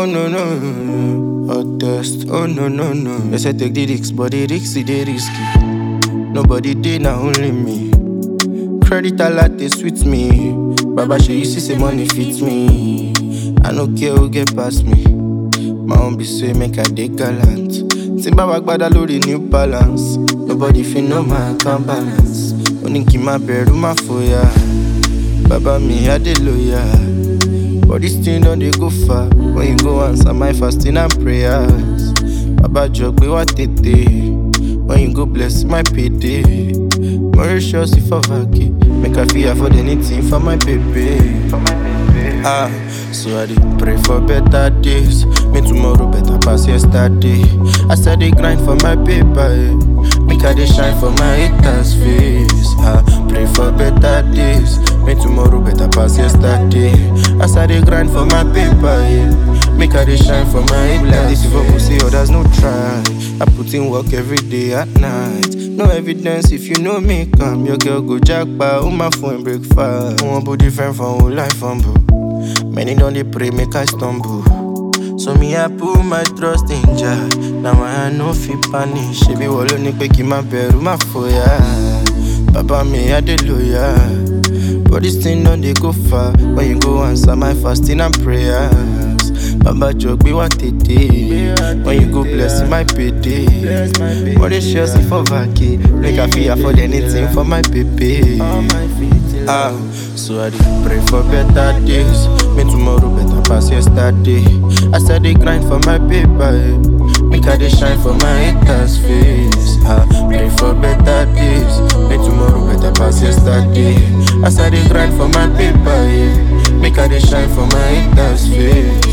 Oh no no, hot test. Oh no no no. They say take the risks, but the risks they risky. Nobody did, now only me. Credit a lot, they sweet me. Baba, she you see say money fits me. I no care who get past me. My own be say make I dey gallant. Timba wagbada lori new balance. Nobody feel no man can balance. Only keep my bed with my foya. Baba me I dey loyal. But this thing don't dey go far. When you go answer my fasting and prayers. Baba jog be what it dey. When you go bless my payday. Mauritius if I vacate. Make I feel afford anything for my baby. So I dey pray for better days. Me tomorrow better pass yesterday. I said they grind for my paper, eh. Make I dey shine for my haters' face. Pray for better days. Me tomorrow better pass yesterday. I said they grind for my paper, eh. Make I dey shine for my haters' face. If I see others no try, I put in work every day at night. No evidence if you know me, come. Your girl go jackpot, on my phone break fast. One body different from whole life humble. Many don't they pray, make I stumble. So me I put my trust in Jah. Now I no fit panic. She be wallow ni pe ki ma beru ma foya. Baba me I dey loyal. But this thing don't they go far. When you go answer my fasting and prayers. Baba jog be what it is. When you go bless my payday. Mauritius if I vacate. Make I feel afford anything for my baby. So I dey pray for better days. Me tomorrow better pass yesterday. I said they grind for my paper, eh. Make I dey shine for my haters' face. Pray for better days. Me tomorrow better pass yesterday. I said they grind for my paper, eh. Make I dey shine for my haters' face.